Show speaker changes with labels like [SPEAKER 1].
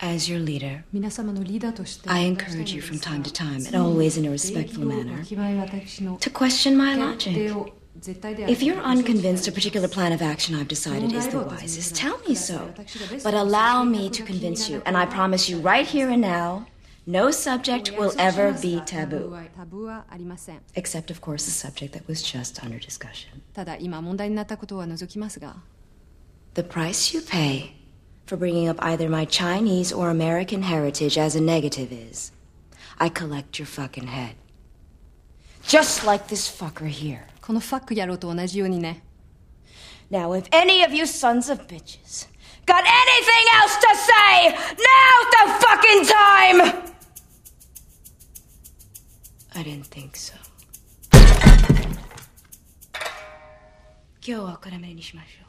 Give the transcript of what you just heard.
[SPEAKER 1] As your leader,
[SPEAKER 2] 皆様のリーダーとして
[SPEAKER 1] I encourage you from time to time, and always in a respectful manner, to question my logic. If you're unconvinced a particular plan of action I've decided is the wisest, tell me so. But allow me to convince you, and I promise you right here and now, no subject will ever be taboo. Except, of course, the subject that was just under discussion.
[SPEAKER 2] ただ今問題になったことは除きますが
[SPEAKER 1] The price you pay for bringing up either my Chinese or American heritage as a negative is, I collect your fucking head. Just like this fucker here.
[SPEAKER 2] このファック野郎と同じようにね
[SPEAKER 1] Now, if any of you sons of bitches got anything else to say, now's the fucking time! I didn't think so. 今日はお辛めにしましょう。